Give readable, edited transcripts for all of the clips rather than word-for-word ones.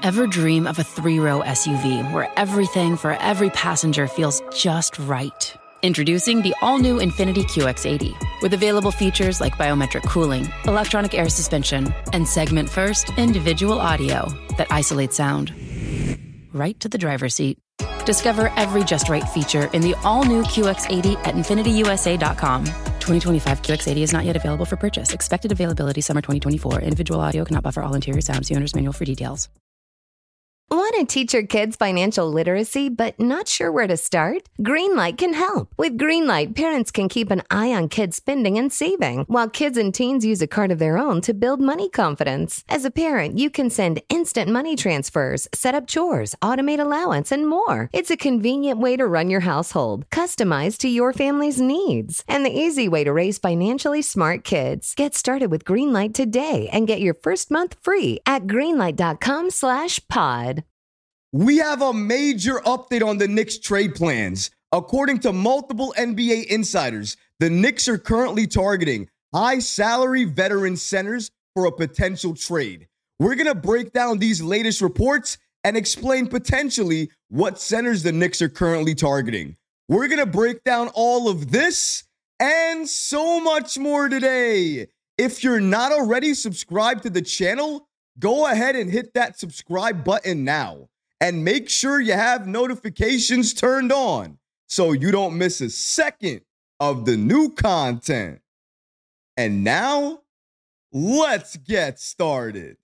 Ever dream of a 3-row SUV where everything for every passenger feels just right? Introducing the all-new Infiniti QX80 with available features like biometric cooling, electronic air suspension, and segment-first individual audio that isolates sound right to the driver's seat. Discover every just right feature in the all-new QX80 at InfinityUSA.com. 2025 QX80 is not yet available for purchase. Expected availability summer 2024. Individual audio cannot buffer all interior sound. See owner's manual for details. Want to teach your kids financial literacy but not sure where to start? Greenlight can help. With Greenlight, parents can keep an eye on kids' spending and saving, while kids and teens use a card of their own to build money confidence. As a parent, you can send instant money transfers, set up chores, automate allowance, and more. It's a convenient way to run your household, customized to your family's needs, and the easy way to raise financially smart kids. Get started with Greenlight today and get your first month free at greenlight.com/pod. We have a major update on the Knicks trade plans. According to multiple NBA insiders, the Knicks are currently targeting high-salary veteran centers for a potential trade. We're going to break down these latest reports and explain potentially what centers the Knicks are currently targeting. We're going to break down all of this and so much more today. If you're not already subscribed to the channel, go ahead and hit that subscribe button now. And make sure you have notifications turned on so you don't miss a second of the new content. And now, let's get started.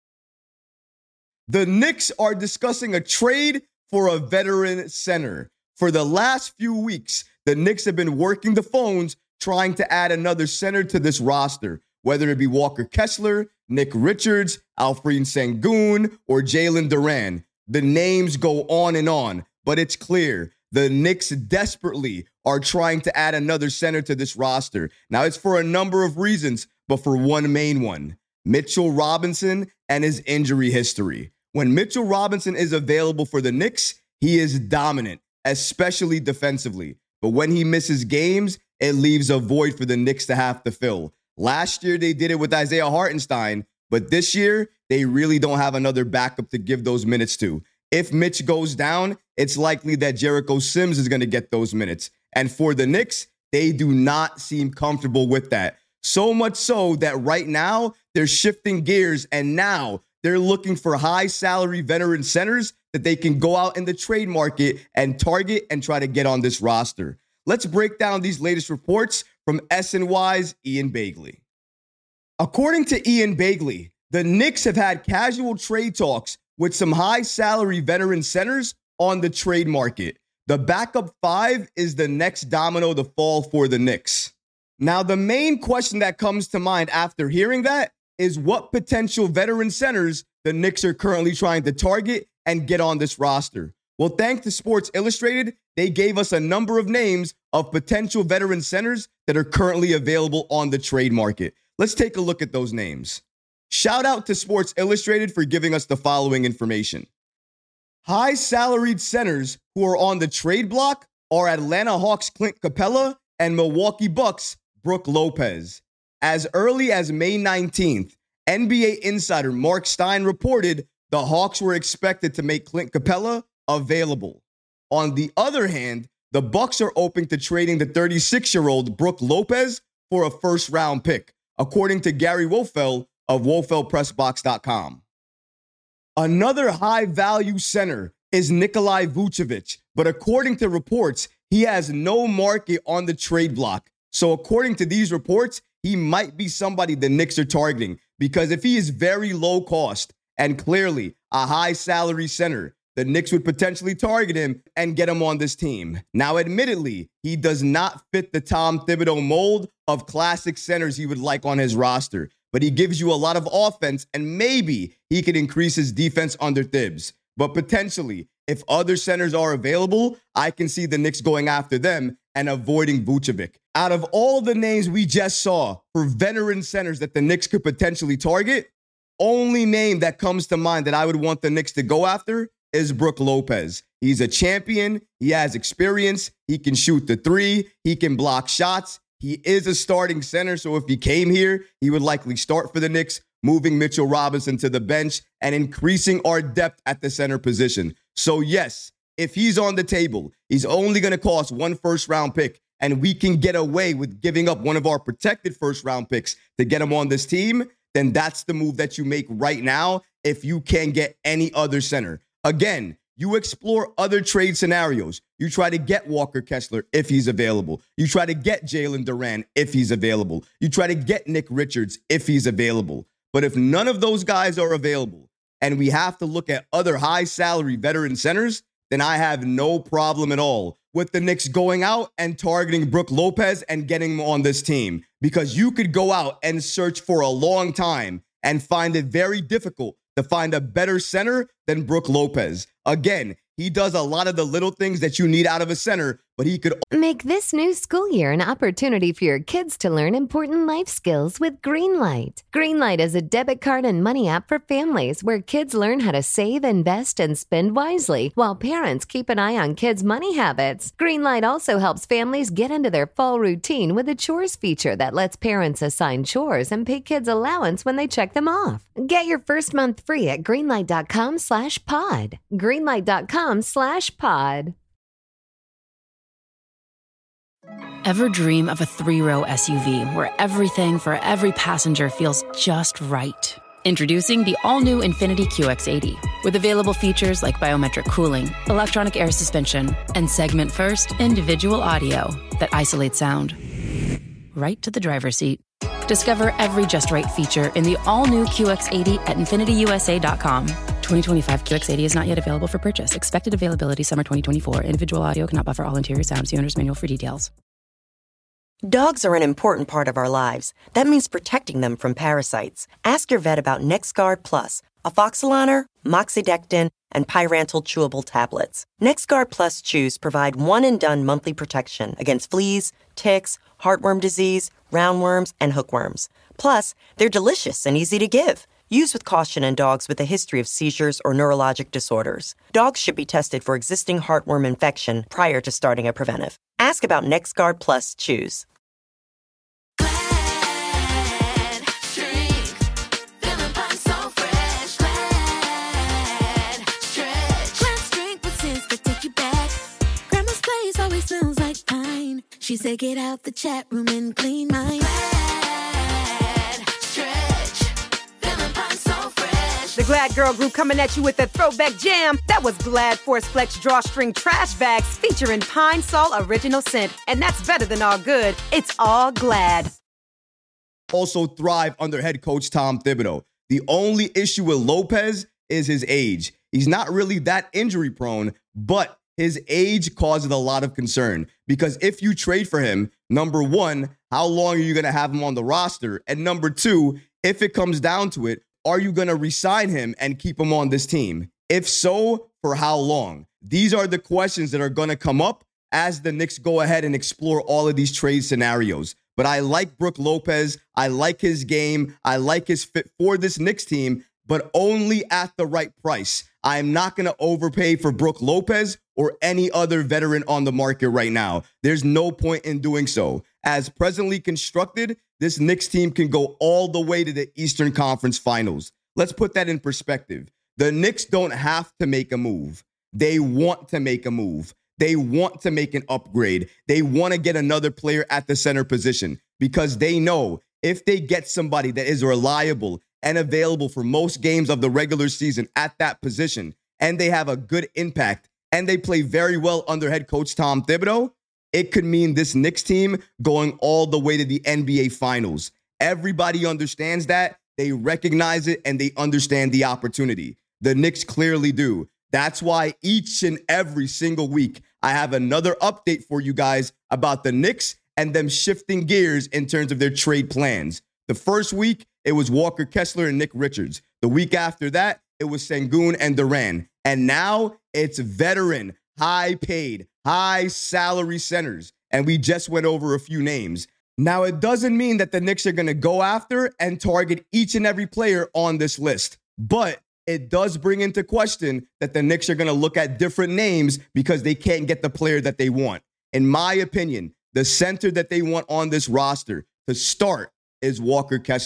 The Knicks are discussing a trade for a veteran center. For the last few weeks, the Knicks have been working the phones trying to add another center to this roster, whether it be Walker Kessler, Nick Richards, Alfred Sengun, or Jalen Duran. The names go on, but it's clear the Knicks desperately are trying to add another center to this roster. Now, it's for a number of reasons, but for one main one, Mitchell Robinson and his injury history. When Mitchell Robinson is available for the Knicks, he is dominant, especially defensively. But when he misses games, it leaves a void for the Knicks to have to fill. Last year, they did it with Isaiah Hartenstein, but this year, they really don't have another backup to give those minutes to. If Mitch goes down, it's likely that Jericho Sims is going to get those minutes. And for the Knicks, they do not seem comfortable with that. So much so that right now, they're shifting gears, and now they're looking for high-salary veteran centers that they can go out in the trade market and target and try to get on this roster. Let's break down these latest reports from SNY's Ian Begley. According to Ian Begley, the Knicks have had casual trade talks with some high-salary veteran centers on the trade market. The backup five is the next domino to fall for the Knicks. Now, the main question that comes to mind after hearing that is what potential veteran centers the Knicks are currently trying to target and get on this roster. Well, thanks to Sports Illustrated, they gave us a number of names of potential veteran centers that are currently available on the trade market. Let's take a look at those names. Shout out to Sports Illustrated for giving us the following information. High-salaried centers who are on the trade block are Atlanta Hawks Clint Capella and Milwaukee Bucks Brook Lopez. As early as May 19th, NBA insider Mark Stein reported the Hawks were expected to make Clint Capella available. On the other hand, the Bucks are open to trading the 36-year-old Brook Lopez for a first-round pick, according to Gary Wolfeld of WolfeldPressBox.com. Another high-value center is Nikolai Vucevic, but according to reports, he has no market on the trade block. So according to these reports, he might be somebody the Knicks are targeting, because if he is very low cost and clearly a high-salary center, the Knicks would potentially target him and get him on this team. Now, admittedly, he does not fit the Tom Thibodeau mold of classic centers he would like on his roster, but he gives you a lot of offense, and maybe he could increase his defense under Thibs. But potentially, if other centers are available, I can see the Knicks going after them and avoiding Vucevic. Out of all the names we just saw for veteran centers that the Knicks could potentially target, only name that comes to mind that I would want the Knicks to go after is Brook Lopez. He's a champion. He has experience. He can shoot the three. He can block shots. He is a starting center, so if he came here, he would likely start for the Knicks. moving Mitchell Robinson to the bench, and increasing our depth at the center position. So yes, if he's on the table, he's only going to cost 1 first-round pick, and we can get away with giving up one of our protected first-round picks to get him on this team, then that's the move that you make right now if you can't get any other center. Again, you explore other trade scenarios. You try to get Walker Kessler if he's available. You try to get Jalen Duren if he's available. You try to get Nick Richards if he's available. But if none of those guys are available and we have to look at other high-salary veteran centers, then I have no problem at all with the Knicks going out and targeting Brook Lopez and getting him on this team. Because you could go out and search for a long time and find it very difficult to find a better center than Brook Lopez. Again, he does a lot of the little things that you need out of a center, but he could Make this new school year an opportunity for your kids to learn important life skills with Greenlight. Greenlight is a debit card and money app for families where kids learn how to save, invest, and spend wisely while parents keep an eye on kids' money habits. Greenlight also helps families get into their fall routine with a chores feature that lets parents assign chores and pay kids allowance when they check them off. Get your first month free at greenlight.com/pod. greenlight.com/pod. Ever dream of a 3-row SUV where everything for every passenger feels just right? Introducing the all-new Infiniti QX80 with available features like biometric cooling, electronic air suspension, and segment-first individual audio that isolates sound right to the driver's seat. Discover every just right feature in the all-new QX80 at InfinityUSA.com. 2025 QX80 is not yet available for purchase. Expected availability summer 2024. Individual audio cannot buffer all interior sounds. See owner's manual for details. Dogs are an important part of our lives. That means protecting them from parasites. Ask your vet about NexGard Plus, Afoxolaner, Moxidectin, and Pyrantel chewable tablets. NexGard Plus chews provide one-and-done monthly protection against fleas, ticks, heartworm disease, roundworms, and hookworms. Plus, they're delicious and easy to give. Use with caution in dogs with a history of seizures or neurologic disorders. Dogs should be tested for existing heartworm infection prior to starting a preventive. Ask about NexGard Plus chews. She said, get out the chat room and clean my Glad stretch. Feeling fine, so fresh. The Glad Girl Group coming at you with a throwback jam. That was Glad Force Flex Drawstring Trash Bags featuring Pine Sol Original Scent. And that's better than all good. It's all Glad. also thrive under head coach Tom Thibodeau. The only issue with Lopez is his age. He's not really that injury prone, but his age causes a lot of concern because if you trade for him, number one, how long are you going to have him on the roster? And number two, if it comes down to it, are you going to re-sign him and keep him on this team? If so, for how long? These are the questions that are going to come up as the Knicks go ahead and explore all of these trade scenarios. But I like Brook Lopez. I like his game. I like his fit for this Knicks team, but only at the right price. I'm not going to overpay for Brook Lopez or any other veteran on the market right now. There's no point in doing so. As presently constructed, this Knicks team can go all the way to the Eastern Conference Finals. Let's put that in perspective. The Knicks don't have to make a move. They want to make a move. They want to make an upgrade. They want to get another player at the center position because they know if they get somebody that is reliable and available for most games of the regular season at that position, and they have a good impact, and they play very well under head coach Tom Thibodeau, it could mean this Knicks team going all the way to the NBA Finals. Everybody understands that. They recognize it, and they understand the opportunity. The Knicks clearly do. That's why each and every single week, I have another update for you guys about the Knicks and them shifting gears in terms of their trade plans. The first week, it was Walker Kessler and Nick Richards. The week after that, it was Sengun and Duren. And now it's veteran, high-paid, high-salary centers. And we just went over a few names. Now, it doesn't mean that the Knicks are going to go after and target each and every player on this list. But it does bring into question that the Knicks are going to look at different names because they can't get the player that they want. In my opinion, the center that they want on this roster to start is Walker Kessler.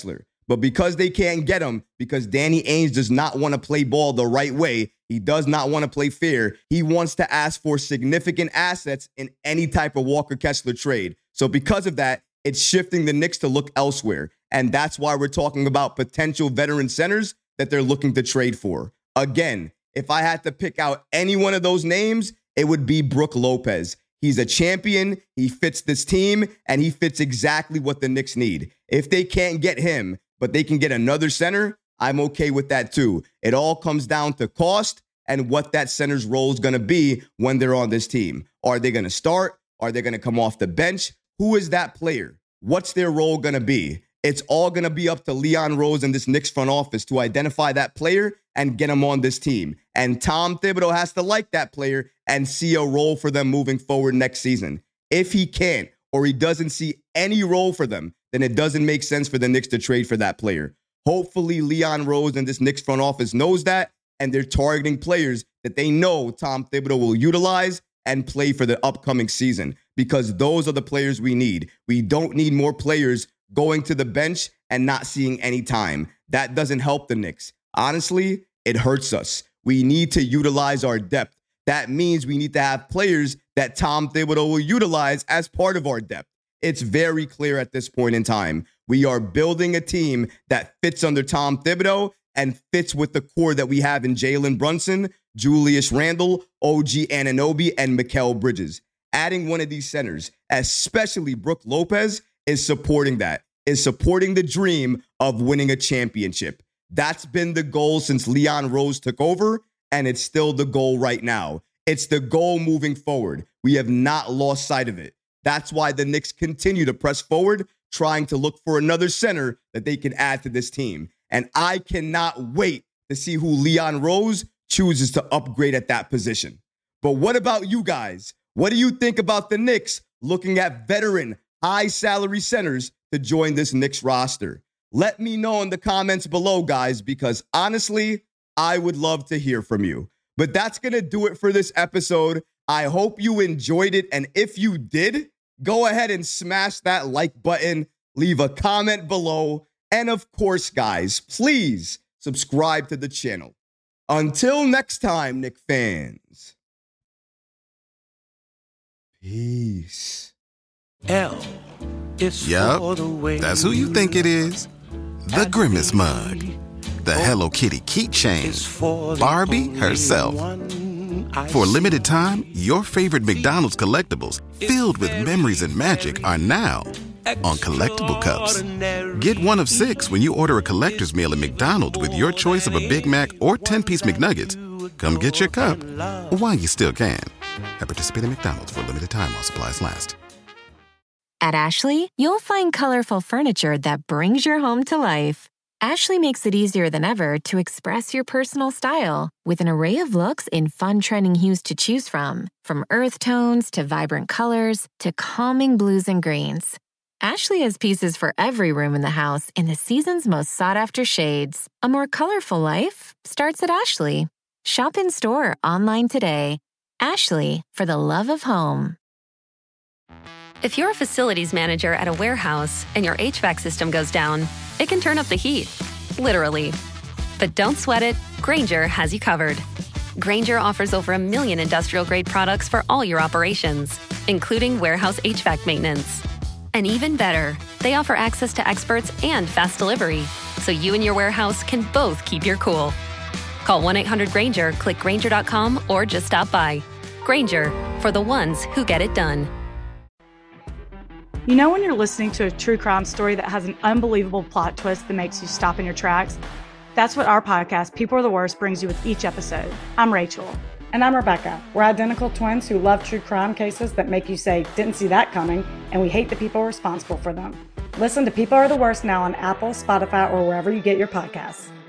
But because they can't get him, because Danny Ainge does not want to play ball the right way, he does not want to play fair, he wants to ask for significant assets in any type of Walker Kessler trade. So because of that, it's shifting the Knicks to look elsewhere. And that's why we're talking about potential veteran centers that they're looking to trade for. Again, if I had to pick out any one of those names, it would be Brook Lopez. He's a champion, he fits this team, and he fits exactly what the Knicks need. If they can't get him, but they can get another center, I'm okay with that too. It all comes down to cost and what that center's role is going to be when they're on this team. Are they going to start? Are they going to come off the bench? Who is that player? What's their role going to be? It's all going to be up to Leon Rose and this Knicks front office to identify that player and get him on this team. And Tom Thibodeau has to like that player and see a role for them moving forward next season. If he can't, or he doesn't see any role for them, then it doesn't make sense for the Knicks to trade for that player. Hopefully Leon Rose and this Knicks front office knows that, and they're targeting players that they know Tom Thibodeau will utilize and play for the upcoming season, because those are the players we need. We don't need more players going to the bench and not seeing any time. That doesn't help the Knicks. Honestly, it hurts us. We need to utilize our depth. That means we need to have players that Tom Thibodeau will utilize as part of our depth. It's very clear at this point in time. We are building a team that fits under Tom Thibodeau and fits with the core that we have in Jalen Brunson, Julius Randle, OG Anunoby, and Mikal Bridges. Adding one of these centers, especially Brook Lopez, is supporting that, is supporting the dream of winning a championship. That's been the goal since Leon Rose took over, and it's still the goal right now. It's the goal moving forward. We have not lost sight of it. That's why the Knicks continue to press forward, trying to look for another center that they can add to this team. And I cannot wait to see who Leon Rose chooses to upgrade at that position. But what about you guys? What do you think about the Knicks looking at veteran, high-salary centers to join this Knicks roster? Let me know in the comments below, guys, because honestly, I would love to hear from you. But that's going to do it for this episode. I hope you enjoyed it. And if you did, go ahead and smash that like button, leave a comment below. And of course, guys, please subscribe to the channel. Until next time, Knicks fans. Peace. L is for the way. That's who you think it is. The Grimace mug. The Hello Kitty keychain. Barbie herself. For a limited time, your favorite McDonald's collectibles filled with memories and magic are now on collectible cups. Get one of 6 when you order a collector's meal at McDonald's with your choice of a Big Mac or 10-piece McNuggets. Come get your cup while you still can. At participating McDonald's for a limited time while supplies last. At Ashley, you'll find colorful furniture that brings your home to life. Ashley makes it easier than ever to express your personal style with an array of looks in fun trending hues to choose from earth tones to vibrant colors to calming blues and greens. Ashley has pieces for every room in the house in the season's most sought-after shades. A more colorful life starts at Ashley. Shop in store, online today. Ashley, for the love of home. If you're a facilities manager at a warehouse and your HVAC system goes down, it can turn up the heat, literally. But don't sweat it, Grainger has you covered. Grainger offers over 1 million industrial-grade products for all your operations, including warehouse HVAC maintenance. And even better, they offer access to experts and fast delivery, so you and your warehouse can both keep your cool. Call 1-800-GRAINGER, click Grainger.com, or just stop by. Grainger, for the ones who get it done. You know when you're listening to a true crime story that has an unbelievable plot twist that makes you stop in your tracks? That's what our podcast, People Are the Worst, brings you with each episode. I'm Rachel. And I'm Rebecca. We're identical twins who love true crime cases that make you say, didn't see that coming, and we hate the people responsible for them. Listen to People Are the Worst now on Apple, Spotify, or wherever you get your podcasts.